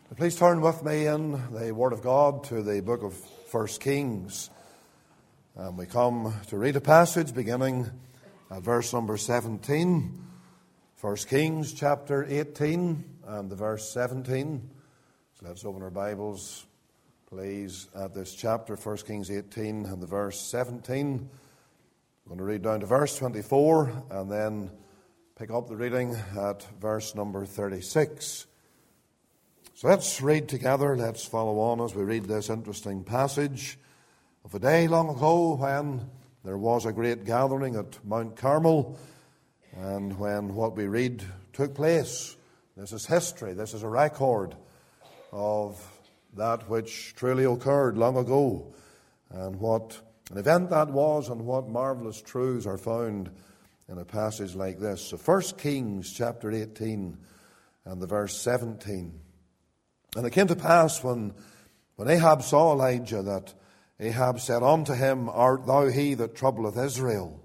Please turn with me in the Word of God to the book of 1 Kings. And we come to read a passage beginning at verse number 17. 1 Kings chapter 18 and the verse 17. So let's open our Bibles, please, at this chapter, 1 Kings 18 and the verse 17. I'm going to read down to verse 24 and then pick up the reading at verse number 36. So let's read together, let's follow on as we read this interesting passage of a day long ago when there was a great gathering at Mount Carmel, and when what we read took place. This is history, this is a record of that which truly occurred long ago, and what an event that was, and what marvelous truths are found in a passage like this. So 1 Kings chapter 18 and the verse 17. And it came to pass when Ahab saw Elijah that Ahab said unto him, Art thou he that troubleth Israel?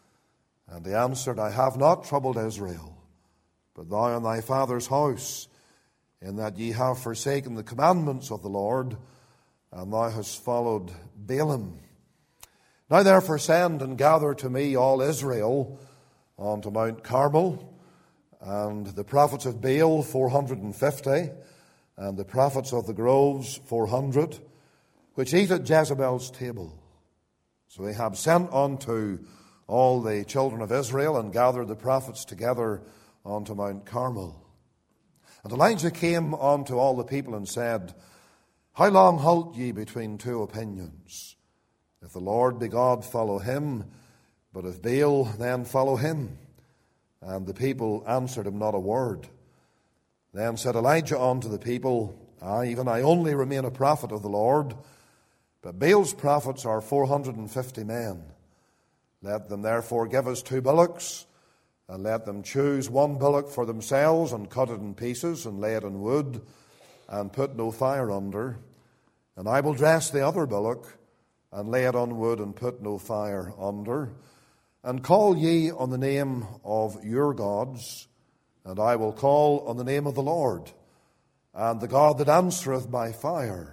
And he answered, I have not troubled Israel, but thou and thy father's house, in that ye have forsaken the commandments of the Lord, and thou hast followed Baalim. Now therefore send and gather to me all Israel unto Mount Carmel, and the prophets of Baal 450, and the prophets of the groves 400, which eat at Jezebel's table. So Ahab sent unto all the children of Israel, and gathered the prophets together unto Mount Carmel. And Elijah came unto all the people and said, How long halt ye between two opinions? If the Lord be God, follow him, but if Baal, then follow him. And the people answered him not a word. Then said Elijah unto the people, even I only remain a prophet of the Lord, but Baal's prophets are 450 men. Let them therefore give us 2 bullocks, and let them choose 1 bullock for themselves, and cut it in pieces, and lay it in wood, and put no fire under. And I will dress the other bullock, and lay it on wood, and put no fire under. And call ye on the name of your gods, and I will call on the name of the Lord, and the God that answereth by fire,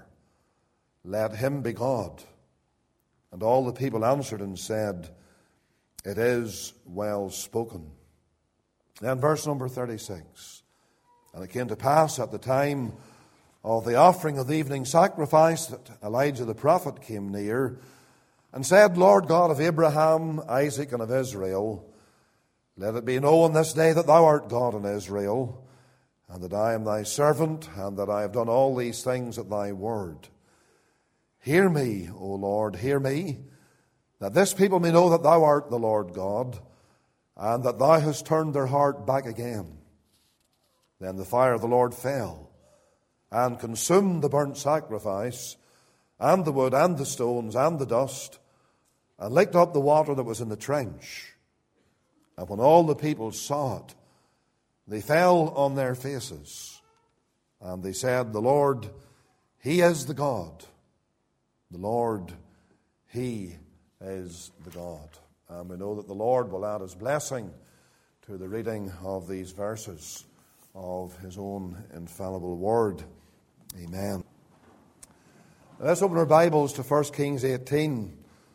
let him be God. And all the people answered and said, It is well spoken. Then verse number 36. And it came to pass at the time of the offering of the evening sacrifice that Elijah the prophet came near, and said, Lord God of Abraham, Isaac, and of Israel, let it be known this day that thou art God in Israel, and that I am thy servant, and that I have done all these things at thy word. Hear me, O Lord, hear me, that this people may know that thou art the Lord God, and that thou hast turned their heart back again. Then the fire of the Lord fell, and consumed the burnt sacrifice, and the wood, and the stones, and the dust, and licked up the water that was in the trench. And when all the people saw it, they fell on their faces, and they said, The Lord, he is the God. The Lord, he is the God. And we know that the Lord will add his blessing to the reading of these verses of his own infallible word. Amen. Let's open our Bibles to 1 Kings 18.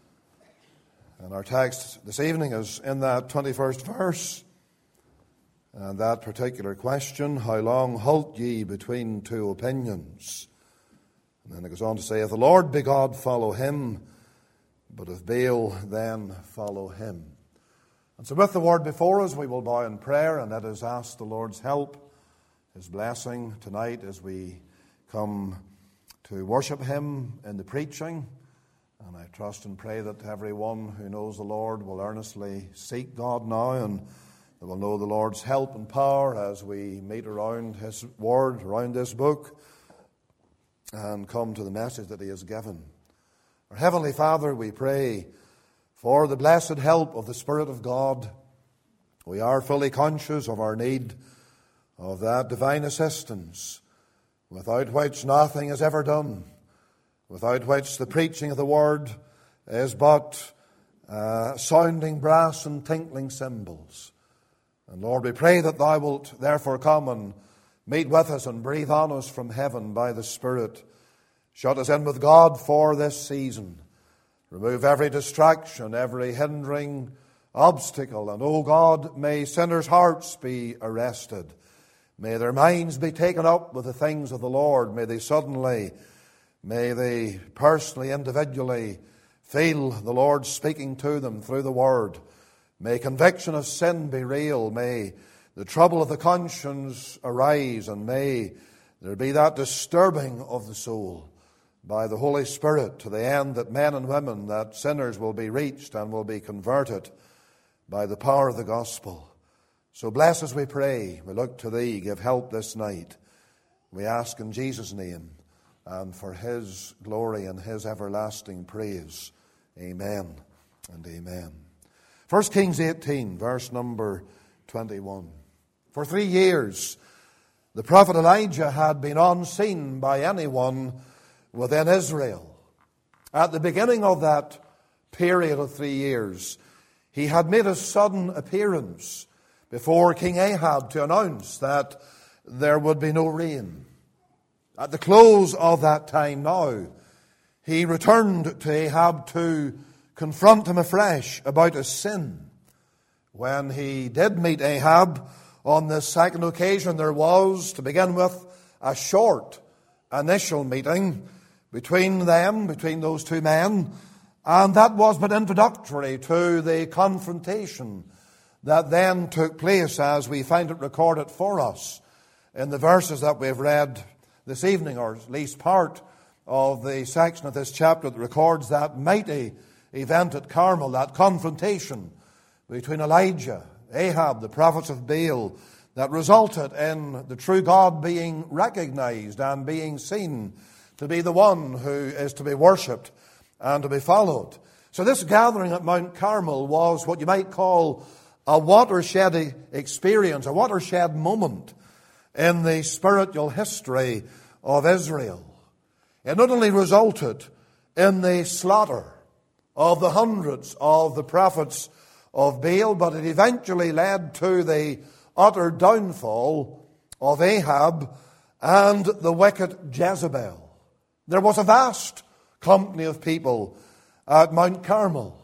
And our text this evening is in that 21st verse. And that particular question, How long halt ye between 2 opinions? And then it goes on to say, If the Lord be God, follow him, but if Baal, then follow him. And so with the word before us, we will bow in prayer, and let us ask the Lord's help, his blessing tonight as we come to worship him in the preaching. And I trust and pray that everyone who knows the Lord will earnestly seek God now, and they will know the Lord's help and power as we meet around his word, around this book, and come to the message that he has given. Our Heavenly Father, we pray for the blessed help of the Spirit of God. We are fully conscious of our need of that divine assistance, without which nothing is ever done, without which the preaching of the word is but sounding brass and tinkling cymbals. And Lord, we pray that thou wilt therefore come and meet with us and breathe on us from heaven by the Spirit. Shut us in with God for this season. Remove every distraction, every hindering obstacle. And, O God, may sinners' hearts be arrested. May their minds be taken up with the things of the Lord. May they personally, individually feel the Lord speaking to them through the Word. May conviction of sin be real. May the trouble of the conscience arise, and may there be that disturbing of the soul by the Holy Spirit, to the end that men and women, that sinners will be reached and will be converted by the power of the gospel. So bless us, we pray. We look to Thee. Give help this night. We ask in Jesus' name and for His glory and His everlasting praise. Amen and amen. 1 Kings 18, verse number 21. For 3 years, the prophet Elijah had been unseen by anyone within Israel. At the beginning of that period of 3 years, he had made a sudden appearance before King Ahab to announce that there would be no rain. At the close of that time now, he returned to Ahab to confront him afresh about his sin. When he did meet Ahab on this second occasion, there was, to begin with, a short initial meeting between those two men, and that was but introductory to the confrontation that then took place, as we find it recorded for us in the verses that we've read this evening, or at least part of the section of this chapter that records that mighty event at Carmel, that confrontation between Elijah, Ahab, the prophets of Baal, that resulted in the true God being recognized and being seen to be the one who is to be worshipped and to be followed. So this gathering at Mount Carmel was what you might call a watershed experience, a watershed moment in the spiritual history of Israel. It not only resulted in the slaughter of the hundreds of the prophets of Baal, but it eventually led to the utter downfall of Ahab and the wicked Jezebel. There was a vast company of people at Mount Carmel.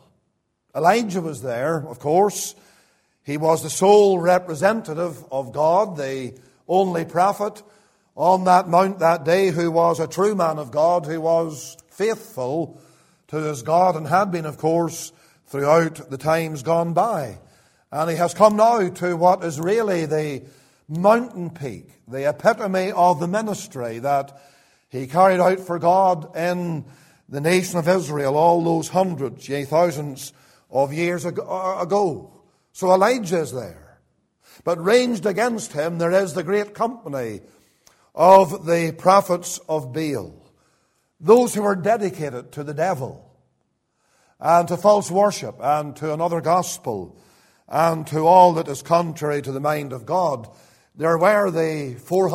Elijah was there, of course. He was the sole representative of God, the only prophet on that mount that day who was a true man of God, who was faithful to his God and had been, of course, throughout the times gone by. And he has come now to what is really the mountain peak, the epitome of the ministry that he carried out for God in the nation of Israel all those hundreds, yea, thousands of years ago. So Elijah is there. But ranged against him, there is the great company of the prophets of Baal, those who are dedicated to the devil and to false worship and to another gospel and to all that is contrary to the mind of God. There were the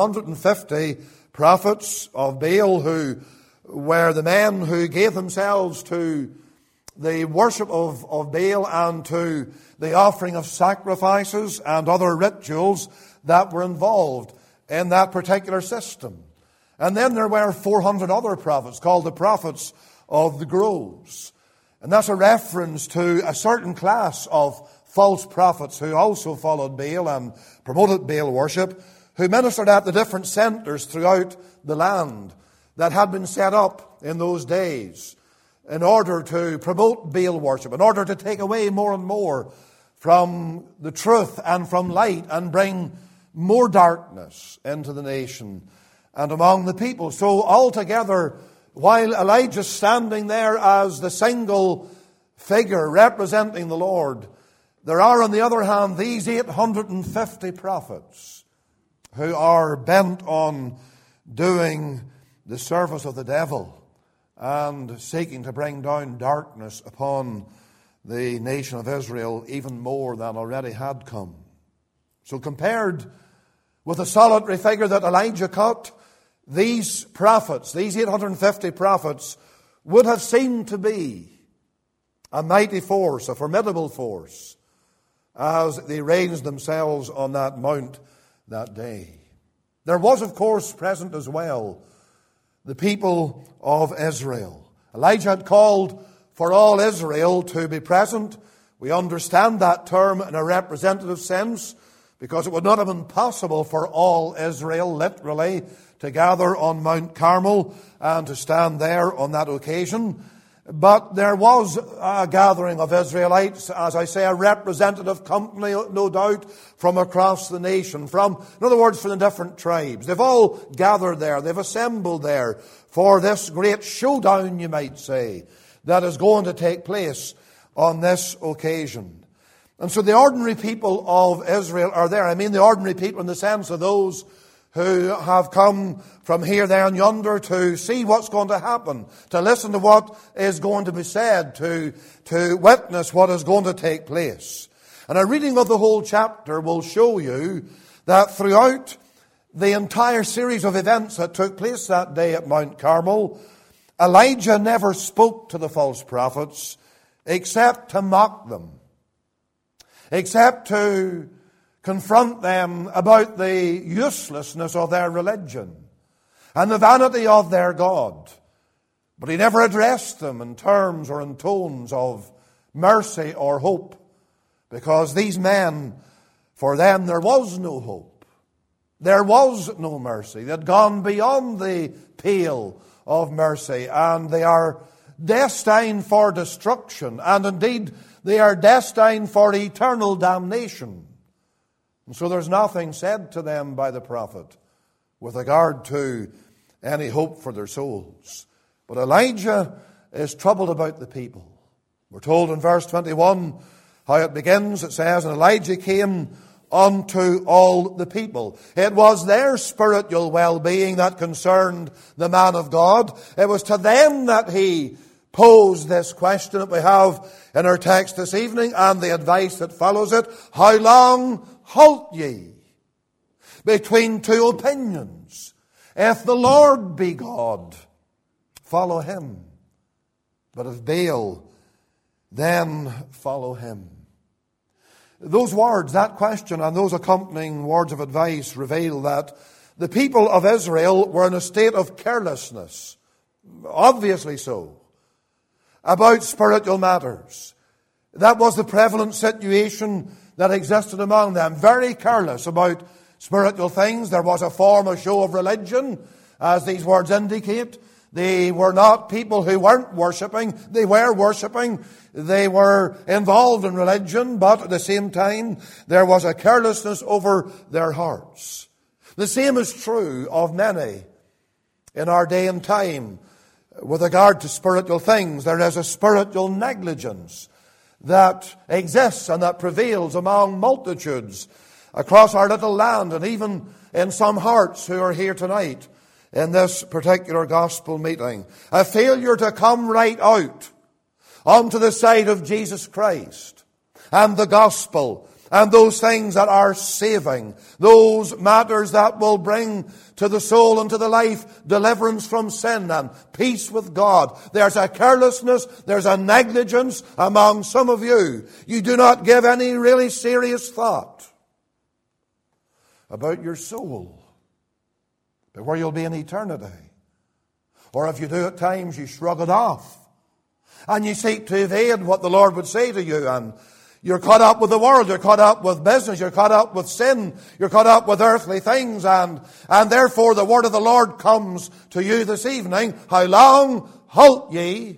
450 prophets of Baal who were the men who gave themselves to the worship of Baal and to the offering of sacrifices and other rituals that were involved in that particular system. And then there were 400 other prophets called the prophets of the groves. And that's a reference to a certain class of false prophets who also followed Baal and promoted Baal worship, who ministered at the different centers throughout the land that had been set up in those days in order to promote Baal worship, in order to take away more and more from the truth and from light and bring more darkness into the nation and among the people. So altogether, while Elijah's standing there as the single figure representing the Lord, there are, on the other hand, these 850 prophets who are bent on doing the service of the devil and seeking to bring down darkness upon the nation of Israel even more than already had come. So compared with the solitary figure that Elijah cut, these prophets, these 850 prophets, would have seemed to be a mighty force, a formidable force, as they ranged themselves on that mount that day. There was, of course, present as well the people of Israel. Elijah had called for all Israel to be present. We understand that term in a representative sense because it would not have been possible for all Israel, literally, to gather on Mount Carmel and to stand there on that occasion. But there was a gathering of Israelites, as I say, a representative company, no doubt, from across the nation, in other words, from the different tribes. They've all gathered there, they've assembled there for this great showdown, you might say, that is going to take place on this occasion. And so the ordinary people of Israel are there. I mean the ordinary people in the sense of those who have come from here, there, and yonder to see what's going to happen, to listen to what is going to be said, to witness what is going to take place. And a reading of the whole chapter will show you that throughout the entire series of events that took place that day at Mount Carmel, Elijah never spoke to the false prophets except to mock them, except to confront them about the uselessness of their religion and the vanity of their God. But he never addressed them in terms or in tones of mercy or hope, because these men, for them there was no hope. There was no mercy. They had gone beyond the pale of mercy, and they are destined for destruction, and indeed they are destined for eternal damnation. And so there's nothing said to them by the prophet with regard to any hope for their souls. But Elijah is troubled about the people. We're told in verse 21 how it begins. It says, "And Elijah came unto all the people." It was their spiritual well-being that concerned the man of God. It was to them that he posed this question that we have in our text this evening and the advice that follows it. How long halt ye between two opinions? If the Lord be God, follow him. But if Baal, then follow him. Those words, that question, and those accompanying words of advice reveal that the people of Israel were in a state of carelessness, obviously so, about spiritual matters. That was the prevalent situation that existed among them. Very careless about spiritual things. There was a form, a show of religion, as these words indicate. They were not people who weren't worshipping. They were worshipping. They were involved in religion, but at the same time, there was a carelessness over their hearts. The same is true of many in our day and time with regard to spiritual things. There is a spiritual negligence that exists and that prevails among multitudes across our little land, and even in some hearts who are here tonight in this particular gospel meeting. A failure to come right out onto the side of Jesus Christ and the gospel and those things that are saving, those matters that will bring to the soul and to the life deliverance from sin and peace with God. There's a carelessness, there's a negligence among some of you. You do not give any really serious thought about your soul, but where you'll be in eternity. Or if you do at times, you shrug it off and you seek to evade what the Lord would say to you, and you're caught up with the world, you're caught up with business, you're caught up with sin, you're caught up with earthly things, and therefore the word of the Lord comes to you this evening. How long halt ye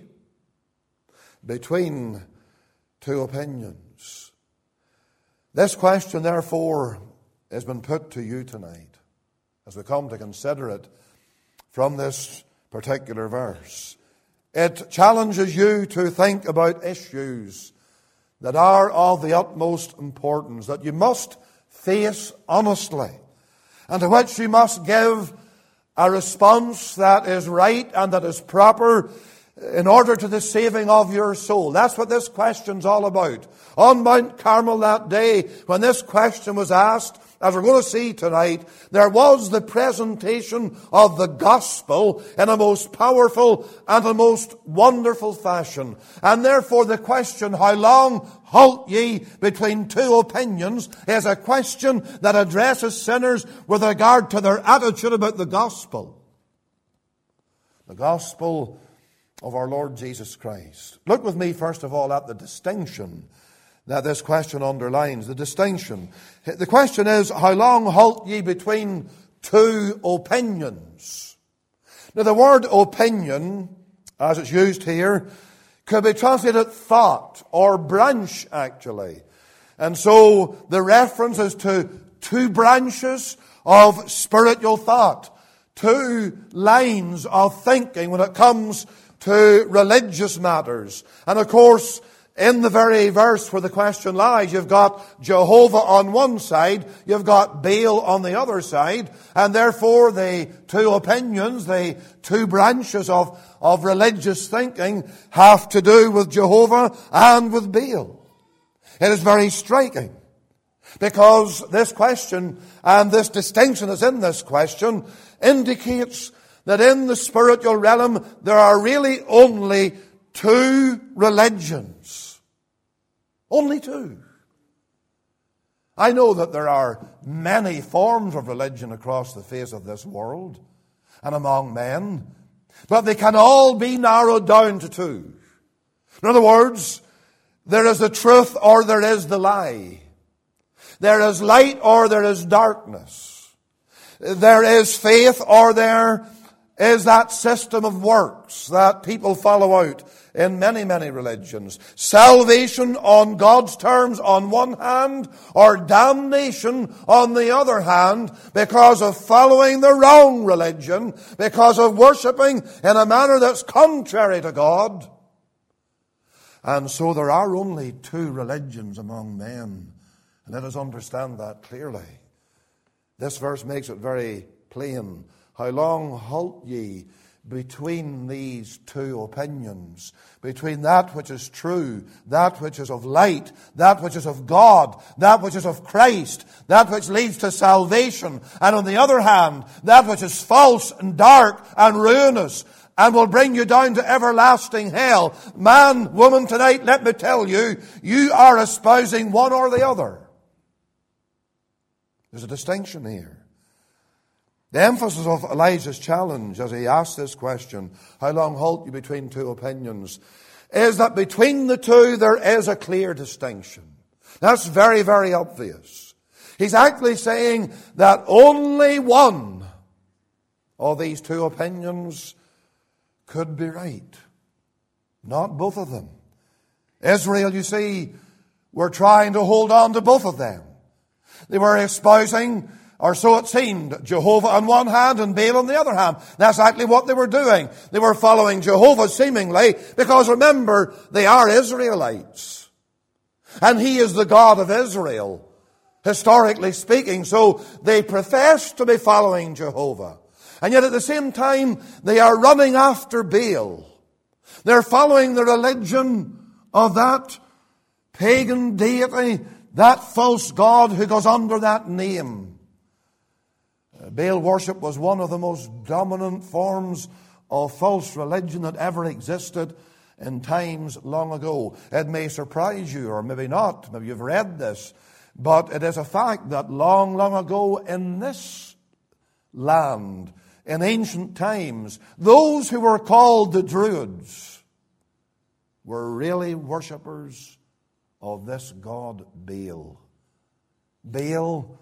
between two opinions? This question, therefore, has been put to you tonight as we come to consider it from this particular verse. It challenges you to think about issues that are of the utmost importance, that you must face honestly, and to which you must give a response that is right and that is proper in order to the saving of your soul. That's what this question's all about. On Mount Carmel that day, when this question was asked, as we're going to see tonight, there was the presentation of the gospel in a most powerful and a most wonderful fashion. And therefore the question, how long halt ye between two opinions, is a question that addresses sinners with regard to their attitude about the gospel. The gospel of our Lord Jesus Christ. Look with me first of all at the distinction that this question underlines. The distinction. The question is, how long halt ye between two opinions? Now the word opinion, as it's used here, could be translated thought or branch actually. And so the reference is to two branches of spiritual thought. Two lines of thinking when it comes to religious matters. And of course, in the very verse where the question lies, you've got Jehovah on one side, you've got Baal on the other side, and therefore the two opinions, the two branches of religious thinking have to do with Jehovah and with Baal. It is very striking, because this question and this distinction that's in this question indicates that in the spiritual realm there are really only two religions. Only two. I know that there are many forms of religion across the face of this world and among men, but they can all be narrowed down to two. In other words, there is the truth or there is the lie. There is light or there is darkness. There is faith or there is that system of works that people follow out in many, many religions. Salvation on God's terms on one hand, or damnation on the other hand, because of following the wrong religion, because of worshipping in a manner that's contrary to God. And so there are only two religions among men. And let us understand that clearly. This verse makes it very plain. How long halt ye between these two opinions? Between that which is true, that which is of light, that which is of God, that which is of Christ, that which leads to salvation, and on the other hand, that which is false and dark and ruinous and will bring you down to everlasting hell. Man, woman, tonight, let me tell you, you are espousing one or the other. There's a distinction here. The emphasis of Elijah's challenge as he asked this question, how long halt you between two opinions, is that between the two there is a clear distinction. That's very, very obvious. He's actually saying that only one of these two opinions could be right. Not both of them. Israel, you see, were trying to hold on to both of them. They were espousing, or so it seemed, Jehovah on one hand and Baal on the other hand. That's exactly what they were doing. They were following Jehovah seemingly, because remember, they are Israelites. And He is the God of Israel, historically speaking. So they profess to be following Jehovah. And yet at the same time, they are running after Baal. They're following the religion of that pagan deity, that false god who goes under that name. Baal worship was one of the most dominant forms of false religion that ever existed in times long ago. It may surprise you, or maybe not. Maybe you've read this. But it is a fact that long, long ago in this land, in ancient times, those who were called the Druids were really worshippers of this god Baal. Baal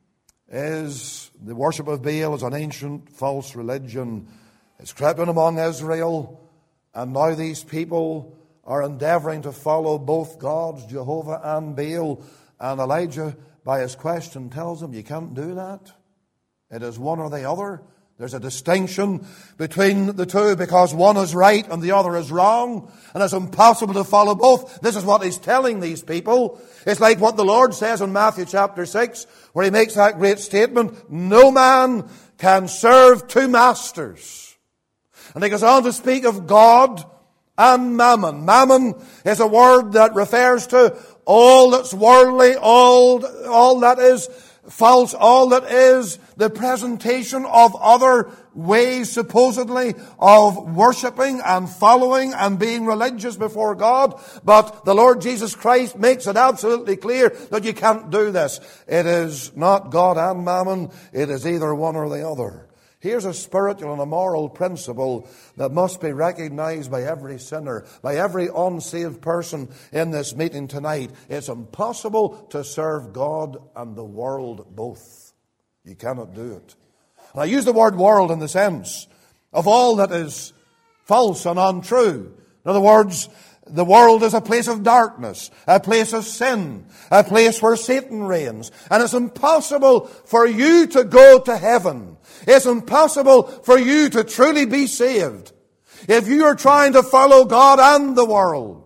is, the worship of Baal is an ancient false religion. It's crept in among Israel, and now these people are endeavoring to follow both gods, Jehovah and Baal. And Elijah, by his question, tells them, you can't do that. It is one or the other. There's a distinction between the two because one is right and the other is wrong. And it's impossible to follow both. This is what he's telling these people. It's like what the Lord says in Matthew chapter 6, where He makes that great statement, no man can serve two masters. And He goes on to speak of God and mammon. Mammon is a word that refers to all that's worldly, all that is false, all that is the presentation of other ways, supposedly, of worshipping and following and being religious before God. But the Lord Jesus Christ makes it absolutely clear that you can't do this. It is not God and mammon. It is either one or the other. Here's a spiritual and a moral principle that must be recognized by every sinner, by every unsaved person in this meeting tonight. It's impossible to serve God and the world both. You cannot do it. And I use the word world in the sense of all that is false and untrue. In other words, the world is a place of darkness, a place of sin, a place where Satan reigns. And it's impossible for you to go to heaven. It's impossible for you to truly be saved if you are trying to follow God and the world.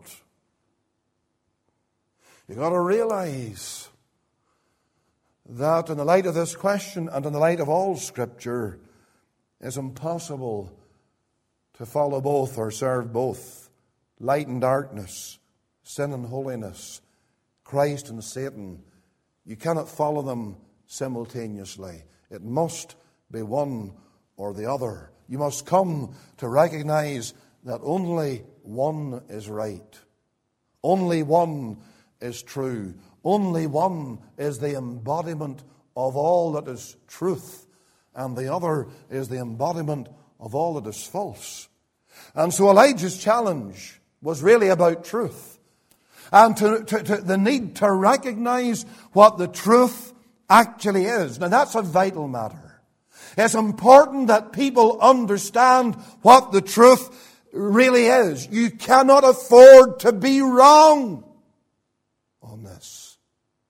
You've got to realize that in the light of this question and in the light of all Scripture, it's impossible to follow both or serve both. Light and darkness, sin and holiness, Christ and Satan. You cannot follow them simultaneously. It must be one or the other. You must come to recognize that only one is right. Only one is true. Only one is the embodiment of all that is truth, and the other is the embodiment of all that is false. And so Elijah's challenge was really about truth. And to the need to recognize what the truth actually is. Now that's a vital matter. It's important that people understand what the truth really is. You cannot afford to be wrong on this.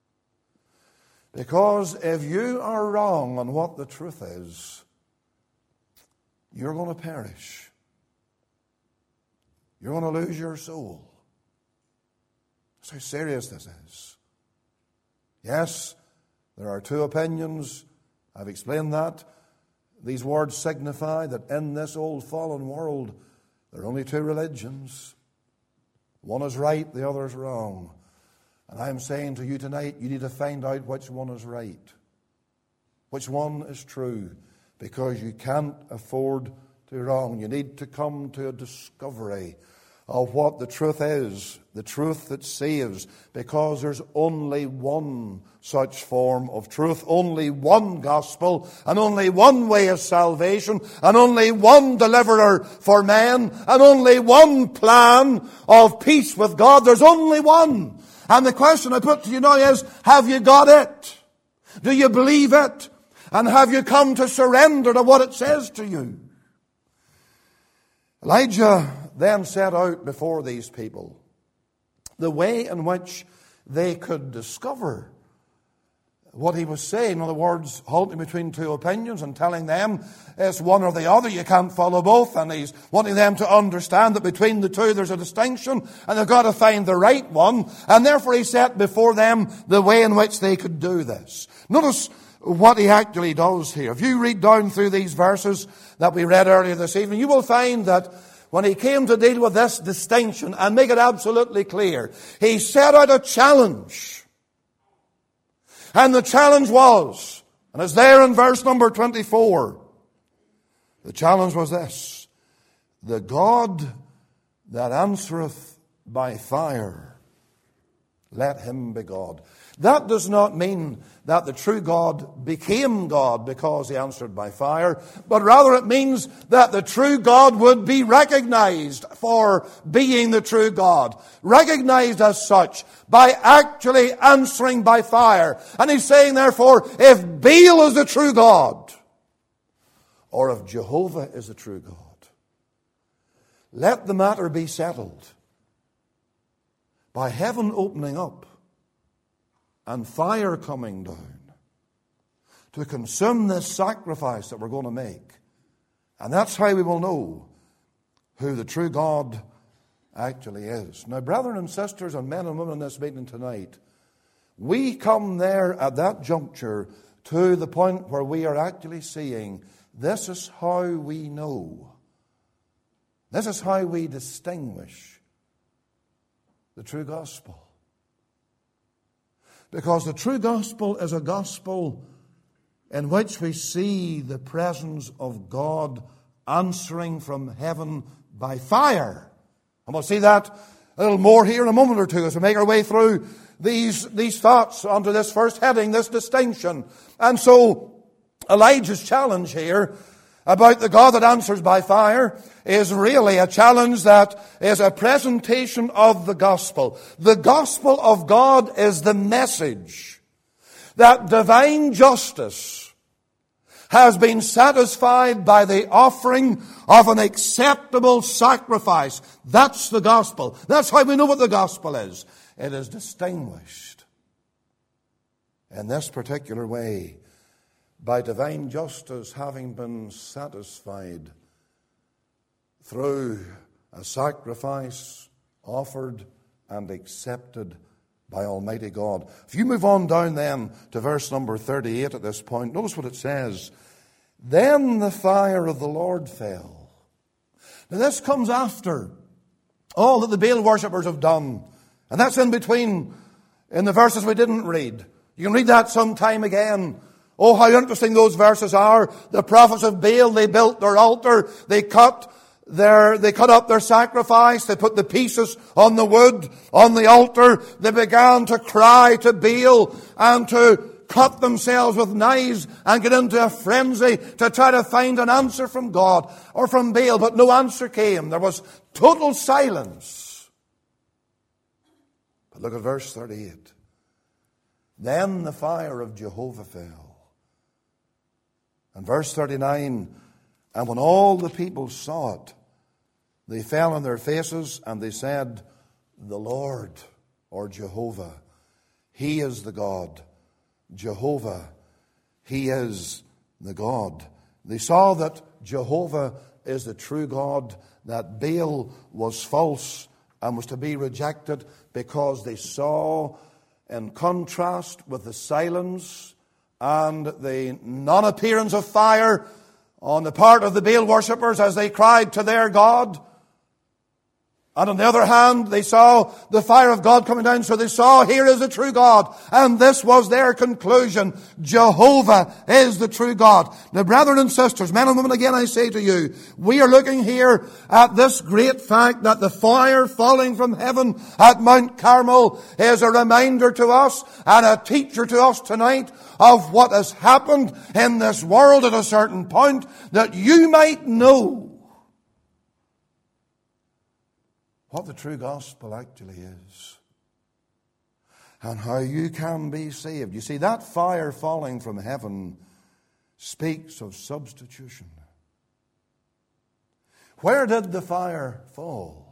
Because if you are wrong on what the truth is, you're going to perish. You're going to lose your soul. That's how serious this is. Yes, there are two opinions. I've explained that. These words signify that in this old fallen world, there are only two religions. One is right, the other is wrong. And I'm saying to you tonight, you need to find out which one is right. Which one is true. Because you can't afford to be wrong. You need to come to a discovery of what the truth is, the truth that saves, because there's only one such form of truth, only one gospel, and only one way of salvation, and only one deliverer for men, and only one plan of peace with God. There's only one. And the question I put to you now is, have you got it? Do you believe it? And have you come to surrender to what it says to you? Elijah then set out before these people the way in which they could discover what he was saying. In other words, halting between two opinions and telling them it's one or the other. You can't follow both. And he's wanting them to understand that between the two there's a distinction and they've got to find the right one. And therefore he set before them the way in which they could do this. Notice what he actually does here. If you read down through these verses that we read earlier this evening, you will find that when he came to deal with this distinction and make it absolutely clear, he set out a challenge. And the challenge was, and it's there in verse number 24, the challenge was this: the God that answereth by fire, let him be God. That does not mean that the true God became God because he answered by fire, but rather it means that the true God would be recognized for being the true God, recognized as such by actually answering by fire. And he's saying, therefore, if Baal is the true God, or if Jehovah is the true God, let the matter be settled by heaven opening up and fire coming down to consume this sacrifice that we're going to make. And that's how we will know who the true God actually is. Now, brethren and sisters and men and women in this meeting tonight, we come there at that juncture to the point where we are actually seeing this is how we know. This is how we distinguish the true gospel. Because the true gospel is a gospel in which we see the presence of God answering from heaven by fire. And we'll see that a little more here in a moment or two as we make our way through these thoughts under this first heading, this distinction. And so Elijah's challenge here about the God that answers by fire is really a challenge that is a presentation of the gospel. The gospel of God is the message that divine justice has been satisfied by the offering of an acceptable sacrifice. That's the gospel. That's how we know what the gospel is. It is distinguished in this particular way by divine justice having been satisfied through a sacrifice offered and accepted by Almighty God. If you move on down then to verse number 38 at this point, notice what it says. Then the fire of the Lord fell. Now this comes after all that the Baal worshippers have done. And that's in between, in the verses we didn't read. You can read that sometime again. Oh, how interesting those verses are. The prophets of Baal, they built their altar. They cut up their sacrifice. They put the pieces on the wood, on the altar. They began to cry to Baal and to cut themselves with knives and get into a frenzy to try to find an answer from God or from Baal. But no answer came. There was total silence. But look at verse 38. Then the fire of Jehovah fell. And verse 39, and when all the people saw it, they fell on their faces and they said, the Lord, or Jehovah, He is the God. Jehovah, He is the God. They saw that Jehovah is the true God, that Baal was false and was to be rejected, because they saw, in contrast with the silence and the non-appearance of fire on the part of the Baal worshippers as they cried to their God. And on the other hand, they saw the fire of God coming down, so they saw, here is the true God. And this was their conclusion. Jehovah is the true God. Now, brethren and sisters, men and women, again I say to you, we are looking here at this great fact that the fire falling from heaven at Mount Carmel is a reminder to us and a teacher to us tonight of what has happened in this world at a certain point, that you might know what the true gospel actually is and how you can be saved. You see, that fire falling from heaven speaks of substitution. Where did the fire fall?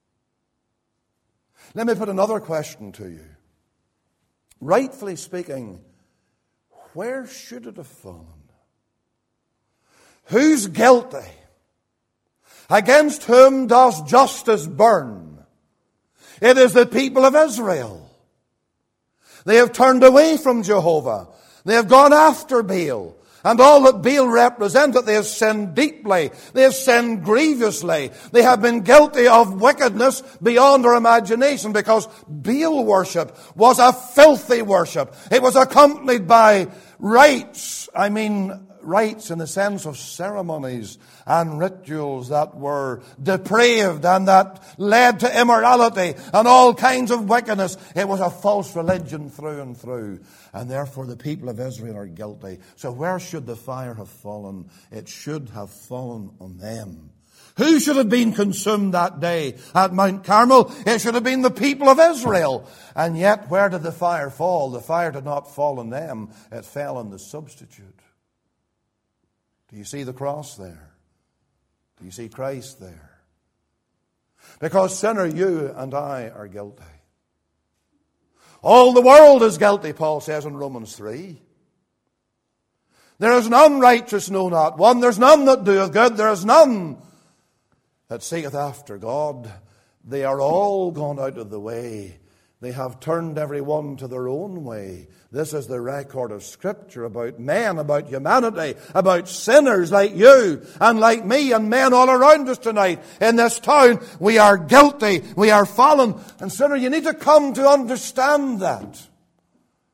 Let me put another question to you. Rightfully speaking, where should it have fallen? Who's guilty? Against whom does justice burn? It is the people of Israel. They have turned away from Jehovah. They have gone after Baal. And all that Baal represented, they have sinned deeply. They have sinned grievously. They have been guilty of wickedness beyond our imagination, because Baal worship was a filthy worship. It was accompanied by rites. I mean, rites in the sense of ceremonies and rituals that were depraved and that led to immorality and all kinds of wickedness. It was a false religion through and through. And therefore the people of Israel are guilty. So where should the fire have fallen? It should have fallen on them. Who should have been consumed that day at Mount Carmel? It should have been the people of Israel. And yet, where did the fire fall? The fire did not fall on them. It fell on the substitute. Do you see the cross there? Do you see Christ there? Because, sinner, you and I are guilty. All the world is guilty, Paul says in Romans 3. There is none righteous, no, not one. There's none that doeth good. There is none that seeketh after God. They are all gone out of the way. They have turned every one to their own way. This is the record of Scripture about men, about humanity, about sinners like you and like me and men all around us tonight in this town. We are guilty. We are fallen. And sinner, you need to come to understand that.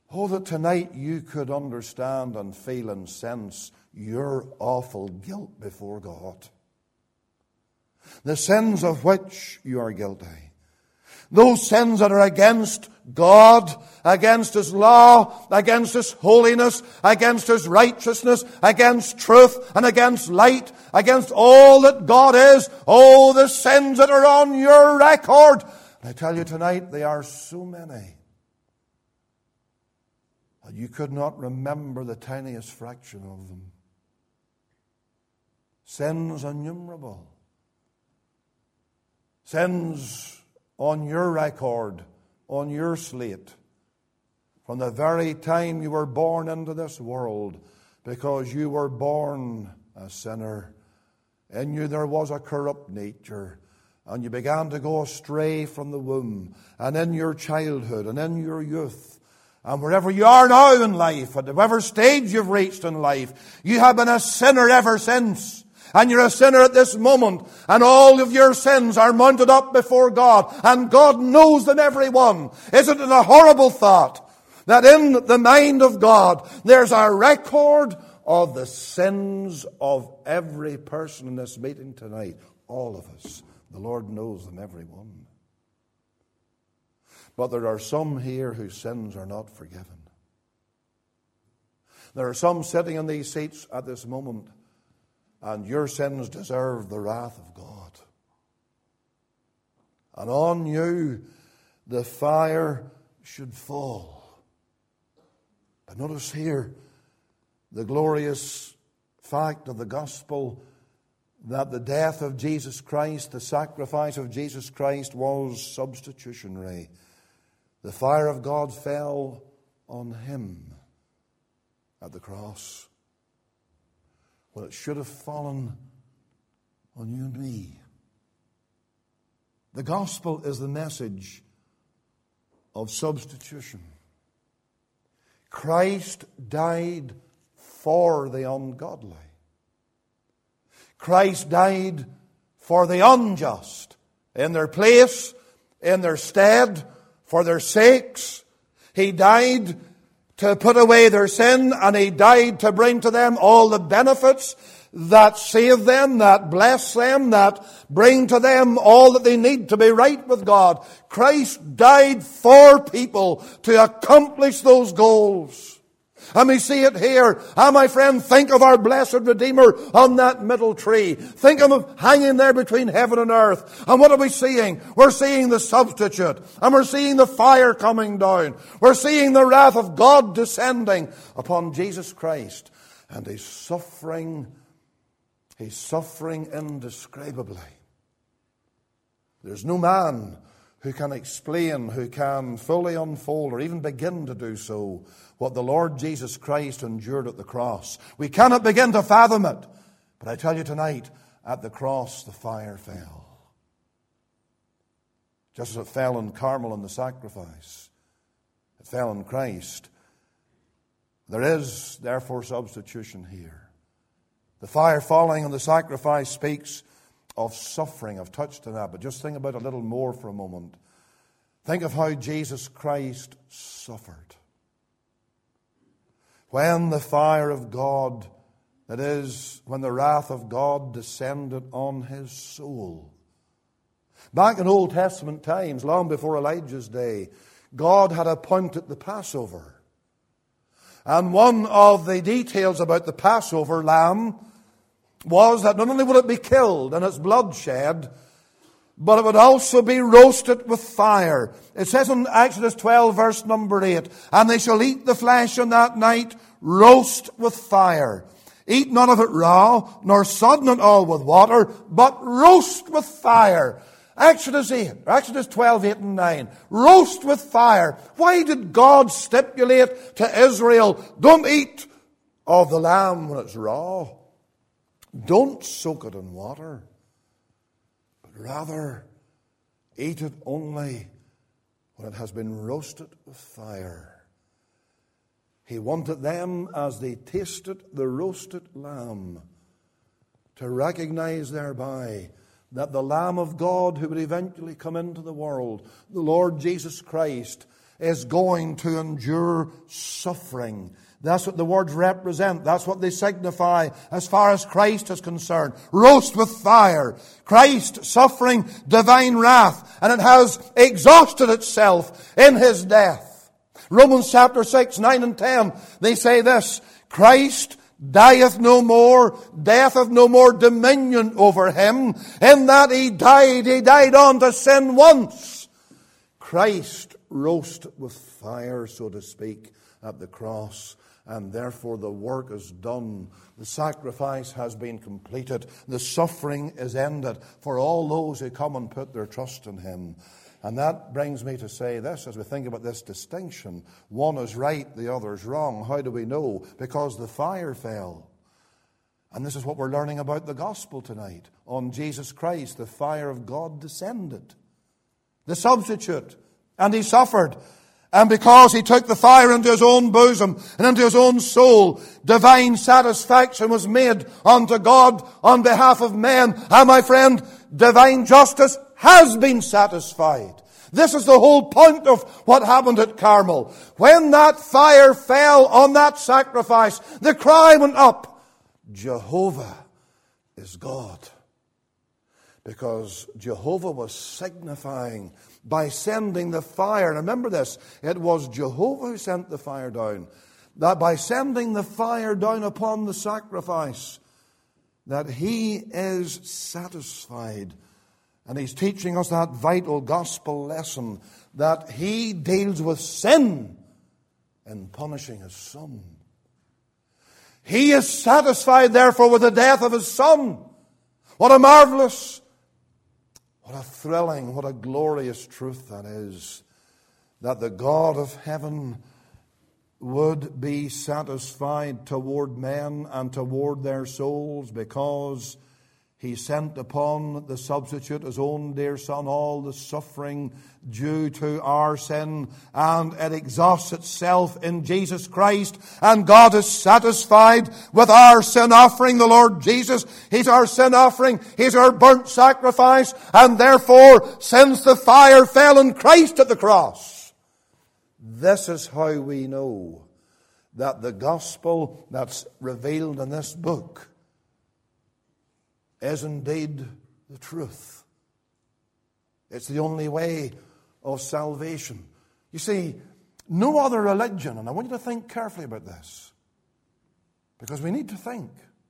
Oh, that tonight you could understand and feel and sense your awful guilt before God. The sins of which you are guilty. Those sins that are against God, against His law, against His holiness, against His righteousness, against truth and against light, against all that God is. Oh, the sins that are on your record. And I tell you tonight, they are so many that you could not remember the tiniest fraction of them. Sins innumerable. Sins on your record, on your slate, from the very time you were born into this world, because you were born a sinner. In you there was a corrupt nature, and you began to go astray from the womb, and in your childhood, and in your youth, and wherever you are now in life, at whatever stage you've reached in life, you have been a sinner ever since. And you're a sinner at this moment, and all of your sins are mounted up before God, and God knows them, every one. Isn't it a horrible thought that in the mind of God there's a record of the sins of every person in this meeting tonight? All of us. The Lord knows them, every one. But there are some here whose sins are not forgiven. There are some sitting in these seats at this moment, and your sins deserve the wrath of God. And on you the fire should fall. But notice here the glorious fact of the gospel, that the death of Jesus Christ, the sacrifice of Jesus Christ, was substitutionary. The fire of God fell on Him at the cross. Well, it should have fallen on you and me. The gospel is the message of substitution. Christ died for the ungodly. Christ died for the unjust, in their place, in their stead, for their sakes. He died to put away their sin, and He died to bring to them all the benefits that save them, that bless them, that bring to them all that they need to be right with God. Christ died for people to accomplish those goals. And we see it here. Ah, my friend, think of our blessed Redeemer on that middle tree. Think of Him hanging there between heaven and earth. And what are we seeing? We're seeing the substitute. And we're seeing the fire coming down. We're seeing the wrath of God descending upon Jesus Christ. And He's suffering indescribably. There's no man who can explain, who can fully unfold, or even begin to do so, what the Lord Jesus Christ endured at the cross. We cannot begin to fathom it. But I tell you tonight, at the cross the fire fell. Just as it fell in Carmel in the sacrifice, it fell in Christ. There is, therefore, substitution here. The fire falling on the sacrifice speaks of suffering. I've touched on that, but just think about it a little more for a moment. Think of how Jesus Christ suffered. When the fire of God, that is, when the wrath of God descended on His soul. Back in Old Testament times, long before Elijah's day, God had appointed the Passover. And one of the details about the Passover lamb was that not only would it be killed and its blood shed, but it would also be roasted with fire. It says in Exodus 12, verse number 8, and they shall eat the flesh on that night, roast with fire. Eat none of it raw, nor sodden it all with water, but roast with fire. Exodus 12, 8 and 9. Roast with fire. Why did God stipulate to Israel, don't eat of the lamb when it's raw? Don't soak it in water, but rather eat it only when it has been roasted with fire. He wanted them, as they tasted the roasted lamb, to recognize thereby that the Lamb of God who would eventually come into the world, the Lord Jesus Christ, is going to endure suffering. That's what the words represent. That's what they signify as far as Christ is concerned. Roast with fire. Christ suffering divine wrath. And it has exhausted itself in His death. Romans chapter 6, 9 and 10, they say this: Christ dieth no more, death hath no more dominion over Him. In that He died unto sin once. Christ roasted with fire, so to speak, at the cross. And therefore the work is done. The sacrifice has been completed. The suffering is ended for all those who come and put their trust in Him. And that brings me to say this, as we think about this distinction. One is right, the other is wrong. How do we know? Because the fire fell. And this is what we're learning about the gospel tonight. On Jesus Christ, the fire of God descended. The substitute. And He suffered. And because He took the fire into His own bosom and into His own soul, divine satisfaction was made unto God on behalf of men. And my friend, divine justice has been satisfied. This is the whole point of what happened at Carmel. When that fire fell on that sacrifice, the cry went up, Jehovah is God. Because Jehovah was signifying by sending the fire. And remember this, it was Jehovah who sent the fire down. That by sending the fire down upon the sacrifice, that He is satisfied. And He's teaching us that vital gospel lesson, that He deals with sin in punishing His Son. He is satisfied, therefore, with the death of His Son. What a marvelous, what a thrilling, what a glorious truth that is. That the God of heaven would be satisfied toward men and toward their souls, because He sent upon the substitute, His own dear Son, all the suffering due to our sin, and it exhausts itself in Jesus Christ, and God is satisfied with our sin offering, the Lord Jesus. He's our sin offering, He's our burnt sacrifice, and therefore, since the fire fell on Christ at the cross, this is how we know that the gospel that's revealed in this book is indeed the truth. It's the only way of salvation. You see, no other religion, and I want you to think carefully about this, because we need to think.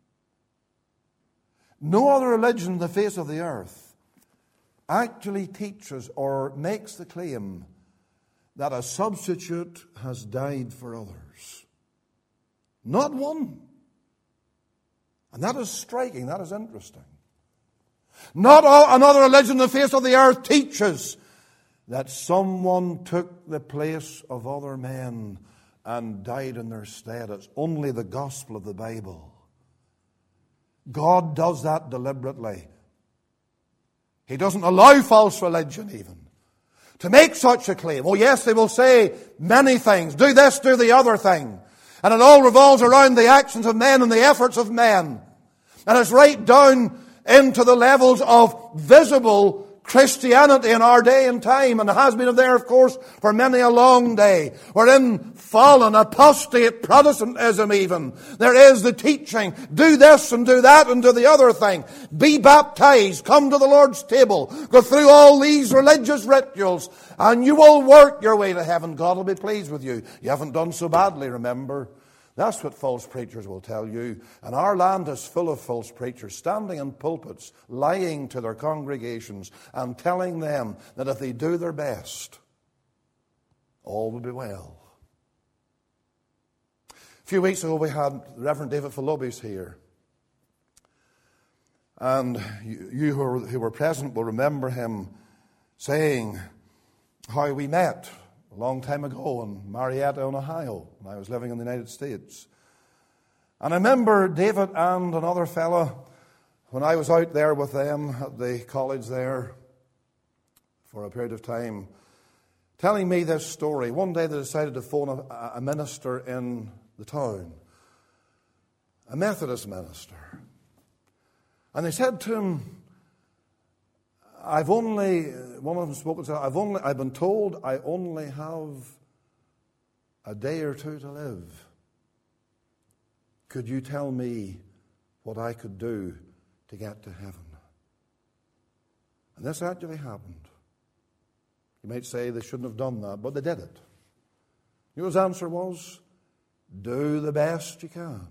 No other religion on the face of the earth actually teaches or makes the claim that a substitute has died for others. Not one. And that is striking, that is interesting. Not another religion on the face of the earth teaches that someone took the place of other men and died in their stead. It's only the gospel of the Bible. God does that deliberately. He doesn't allow false religion even to make such a claim. Oh yes, they will say many things. Do this, do the other thing. And it all revolves around the actions of men and the efforts of men. And it's right down into the levels of visible Christianity in our day and time. And it has been there, of course, for many a long day. We're in fallen, apostate Protestantism even. There is the teaching, do this and do that and do the other thing. Be baptized, come to the Lord's table, go through all these religious rituals, and you will work your way to heaven. God will be pleased with you. You haven't done so badly, remember. That's what false preachers will tell you. And our land is full of false preachers standing in pulpits, lying to their congregations and telling them that if they do their best, all will be well. A few weeks ago we had Reverend David Philobis here. And you who were present will remember him saying how we met a long time ago in Marietta, in Ohio, when I was living in the United States. And I remember David and another fellow, when I was out there with them at the college there for a period of time, telling me this story. One day they decided to phone a minister in the town, a Methodist minister. And they said to him, I've only one of them spoke and said, I've been told I only have a day or two to live. Could you tell me what I could do to get to heaven? And this actually happened. You might say they shouldn't have done that, but they did it. You know his answer was? Do the best you can.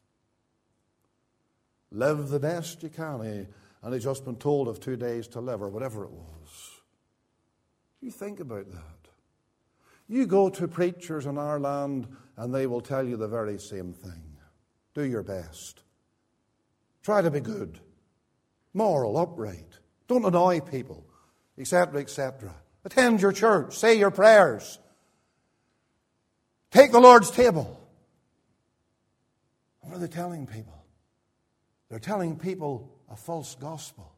Live the best you can. And he's just been told of 2 days to live, or whatever it was. You think about that. You go to preachers in our land, and they will tell you the very same thing. Do your best. Try to be good, moral, upright. Don't annoy people, etc., etc. Attend your church. Say your prayers. Take the Lord's table. What are they telling people? They're telling people a false gospel.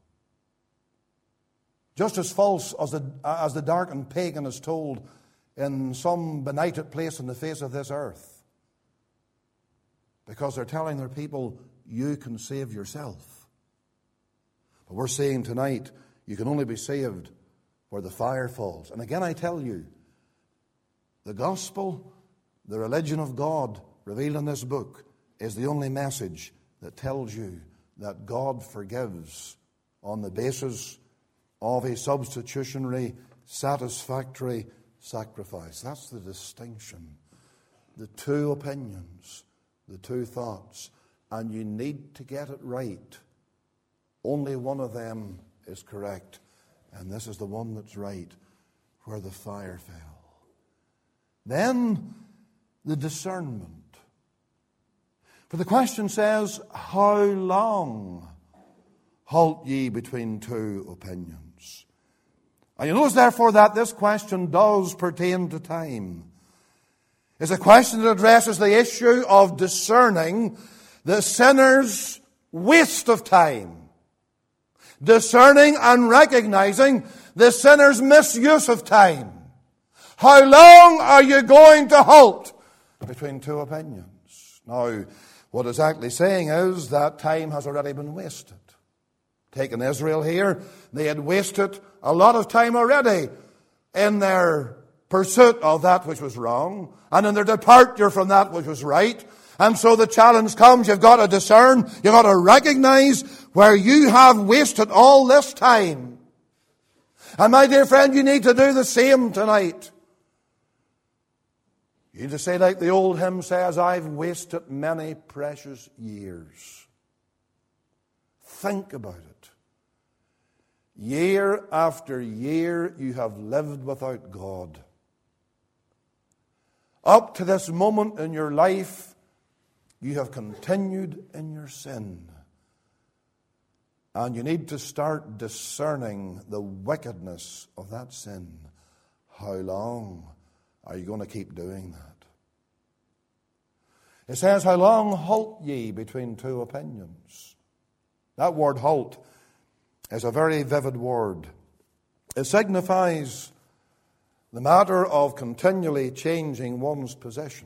Just as false as the darkened pagan is told in some benighted place on the face of this earth. Because they're telling their people, you can save yourself. But we're saying tonight, you can only be saved where the fire falls. And again I tell you, the gospel, the religion of God revealed in this book, is the only message that tells you that God forgives on the basis of a substitutionary, satisfactory sacrifice. That's the distinction. The two opinions, the two thoughts. And you need to get it right. Only one of them is correct. And this is the one that's right, where the fire fell. Then, the discernment. For the question says, how long halt ye between two opinions? And you notice therefore that this question does pertain to time. It's a question that addresses the issue of discerning the sinner's waste of time. Discerning and recognizing the sinner's misuse of time. How long are you going to halt between two opinions? Now, what it's actually saying is that time has already been wasted. Taking Israel here, they had wasted a lot of time already in their pursuit of that which was wrong and in their departure from that which was right. And so the challenge comes, you've got to discern, you've got to recognize where you have wasted all this time. And my dear friend, you need to do the same tonight. You need to say like the old hymn says, I've wasted many precious years. Think about it. Year after year you have lived without God. Up to this moment in your life, you have continued in your sin. And you need to start discerning the wickedness of that sin. How long are you going to keep doing that? It says, how long halt ye between two opinions? That word halt is a very vivid word. It signifies the matter of continually changing one's position.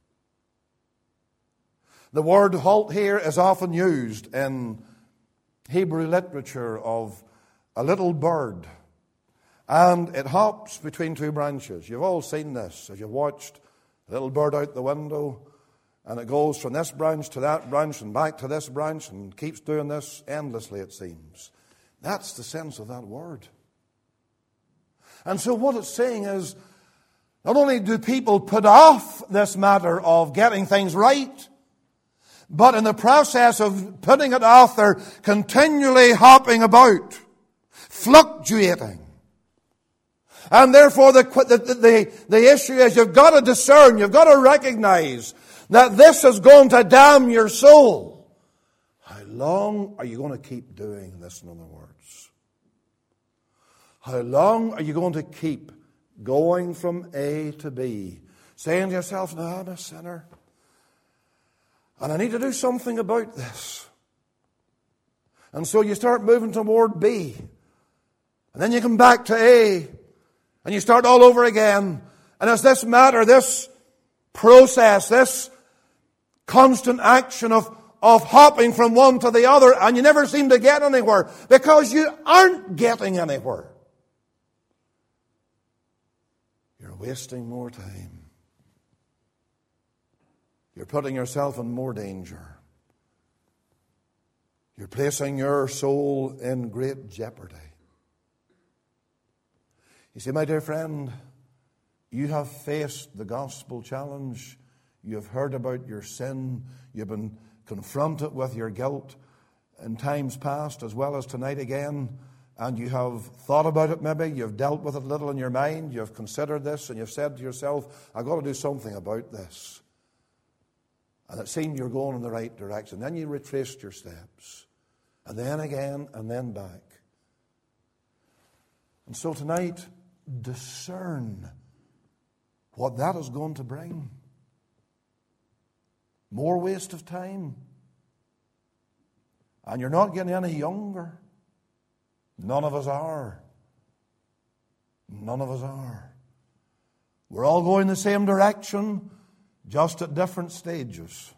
The word halt here is often used in Hebrew literature of a little bird. And it hops between two branches. You've all seen this as you've watched a little bird out the window, and it goes from this branch to that branch and back to this branch and keeps doing this endlessly, it seems. That's the sense of that word. And so what it's saying is, not only do people put off this matter of getting things right, but in the process of putting it off, they're continually hopping about, fluctuating. And therefore the issue is you've got to discern, you've got to recognize that this is going to damn your soul. How long are you going to keep doing this, in other words? How long are you going to keep going from A to B, saying to yourself, no, I'm a sinner, and I need to do something about this. And so you start moving toward B, and then you come back to A, and you start all over again. And it's this matter, this process, this constant action of hopping from one to the other, and you never seem to get anywhere because you aren't getting anywhere. wasting more time. You're putting yourself in more danger. You're placing your soul in great jeopardy. You see, my dear friend, you have faced the gospel challenge. You have heard about your sin. You've been confronted with your guilt in times past as well as tonight again. And you have thought about it maybe. You've dealt with it a little in your mind. You've considered this and you've said to yourself, I've got to do something about this. And it seemed you're going in the right direction. Then you retraced your steps. And then again, and then back. And so tonight, discern what that is going to bring. More waste of time. And you're not getting any younger. None of us are. None of us are. We're all going the same direction, just at different stages.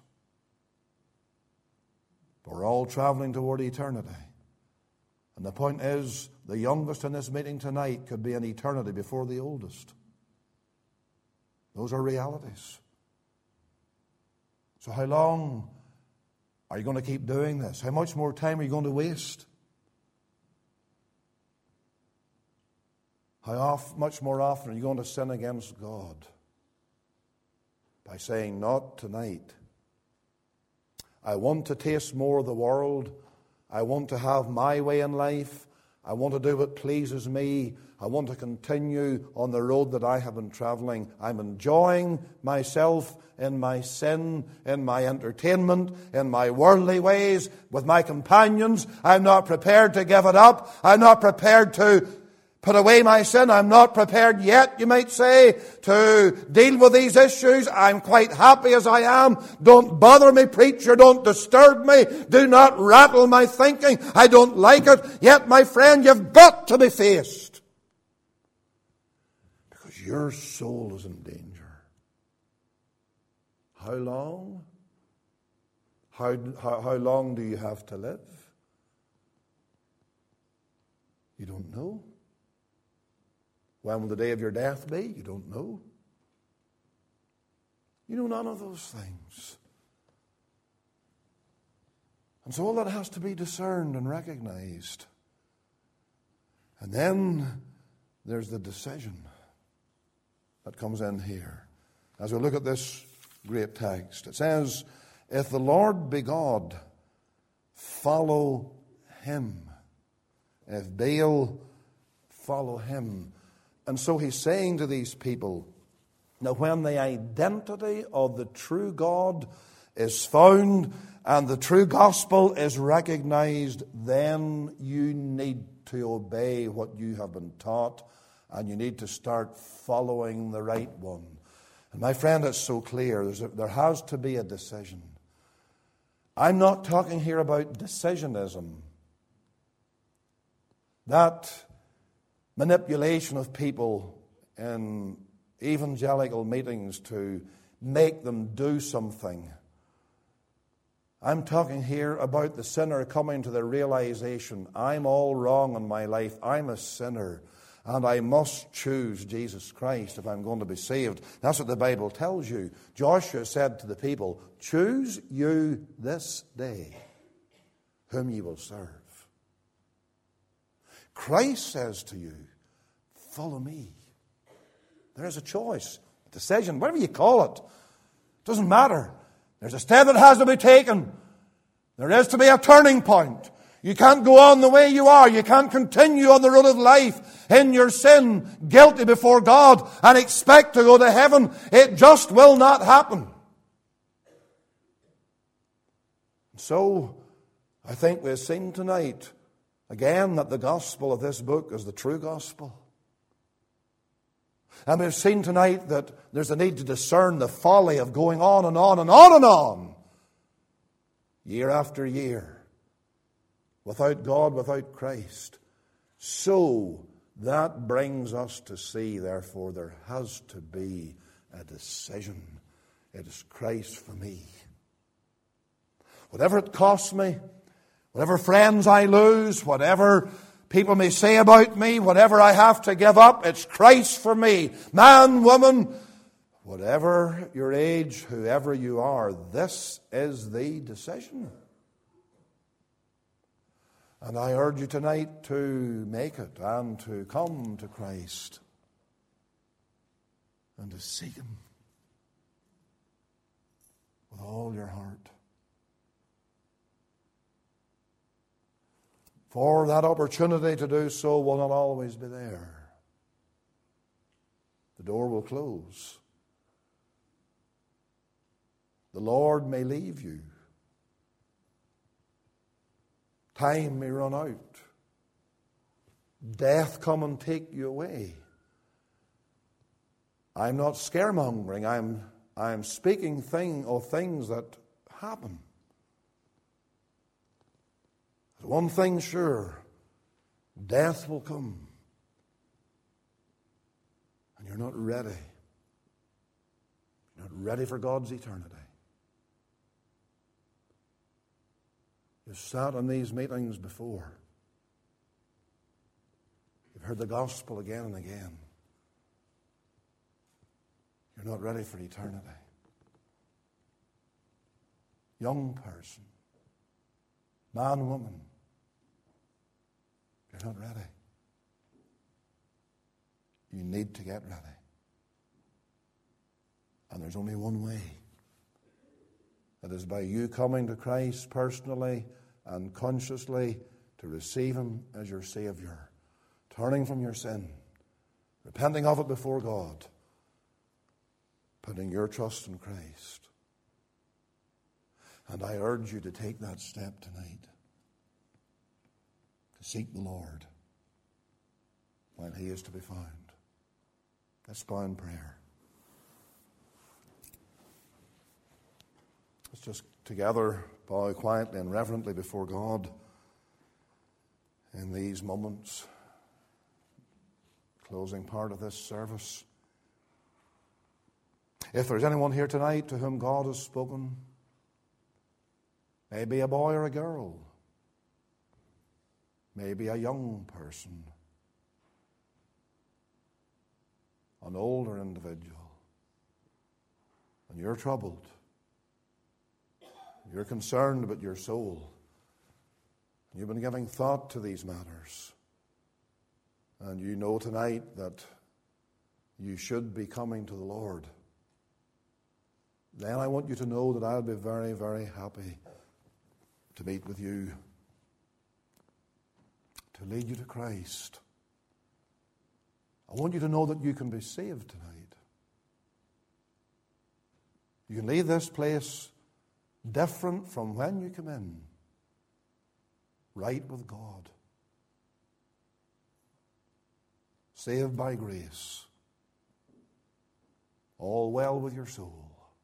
But we're all traveling toward eternity. And the point is, the youngest in this meeting tonight could be an eternity before the oldest. Those are realities. So how long are you going to keep doing this? How much more time are you going to waste? Much more often are you going to sin against God? By saying, not tonight. I want to taste more of the world. I want to have my way in life. I want to do what pleases me. I want to continue on the road that I have been traveling. I'm enjoying myself in my sin, in my entertainment, in my worldly ways, with my companions. I'm not prepared to give it up. I'm not prepared to put away my sin. I'm not prepared yet, you might say, to deal with these issues. I'm quite happy as I am. Don't bother me, preacher. Don't disturb me. Do not rattle my thinking. I don't like it. Yet, my friend, you've got to be faced. Because your soul is in danger. How long? How long do you have to live? You don't know. When will the day of your death be? You don't know. You know none of those things. And so all that has to be discerned and recognized. And then there's the decision that comes in here. As we look at this great text, it says, if the Lord be God, follow him. If Baal, follow him. And so he's saying to these people, now when the identity of the true God is found and the true gospel is recognized, then you need to obey what you have been taught and you need to start following the right one. And my friend, it's so clear. There has to be a decision. I'm not talking here about decisionism. That manipulation of people in evangelical meetings to make them do something. I'm talking here about the sinner coming to the realization, I'm all wrong in my life. I'm a sinner. And I must choose Jesus Christ if I'm going to be saved. That's what the Bible tells you. Joshua said to the people, choose you this day whom ye will serve. Christ says to you, follow me. There is a choice, a decision, whatever you call it. It doesn't matter. There's a step that has to be taken. There is to be a turning point. You can't go on the way you are. You can't continue on the road of life in your sin, guilty before God, and expect to go to heaven. It just will not happen. So, I think we've seen tonight, again, that the gospel of this book is the true gospel. And we've seen tonight that there's a need to discern the folly of going on and on and on and on, year after year, without God, without Christ. So that brings us to see, therefore, there has to be a decision. It is Christ for me. Whatever it costs me, whatever friends I lose, whatever People may say about me, whatever I have to give up, it's Christ for me. Man, woman, whatever your age, whoever you are, this is the decision. And I urge you tonight to make it and to come to Christ and to seek Him with all your heart. For that opportunity to do so will not always be there. The door will close. The Lord may leave you. Time may run out. Death come and take you away. I'm not scaremongering. I'm speaking of things that happen. But one thing sure, death will come. And you're not ready. You're not ready for God's eternity. You've sat in these meetings before. You've heard the gospel again and again. You're not ready for eternity. Young person, man, woman, you're not ready. You need to get ready. And there's only one way. That is by you coming to Christ personally and consciously to receive Him as your Savior, turning from your sin, repenting of it before God, putting your trust in Christ. And I urge you to take that step tonight, to seek the Lord while He is to be found. Let's bow in prayer. Let's just together bow quietly and reverently before God in these moments, closing part of this service. If there's anyone here tonight to whom God has spoken, maybe a boy or a girl, maybe a young person, an older individual, and you're troubled, you're concerned about your soul, you've been giving thought to these matters, and you know tonight that you should be coming to the Lord, then I want you to know that I'll be very, very happy to meet with you, to lead you to Christ. I want you to know that you can be saved tonight. You can leave this place different from when you come in, right with God, saved by grace, all well with your soul.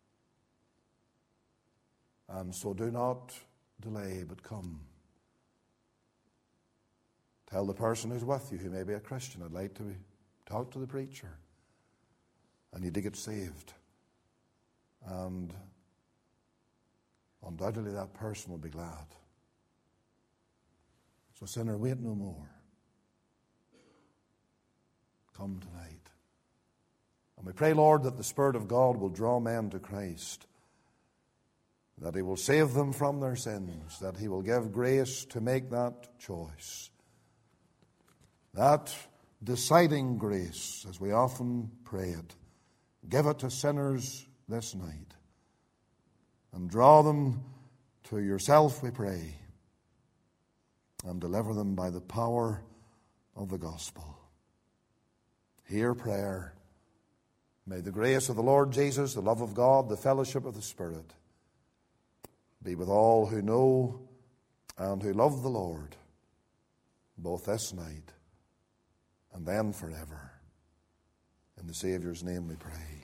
And so do not delay, but come. Tell the person who's with you, who may be a Christian, I'd like to talk to the preacher. I need to get saved. And undoubtedly that person will be glad. So sinner, wait no more. Come tonight. And we pray, Lord, that the Spirit of God will draw men to Christ, that He will save them from their sins, that He will give grace to make that choice. That deciding grace, as we often pray it, give it to sinners this night. And draw them to yourself, we pray, and deliver them by the power of the gospel. Hear prayer. May the grace of the Lord Jesus, the love of God, the fellowship of the Spirit be with all who know and who love the Lord, both this night and then forever. In the Saviour's name we pray.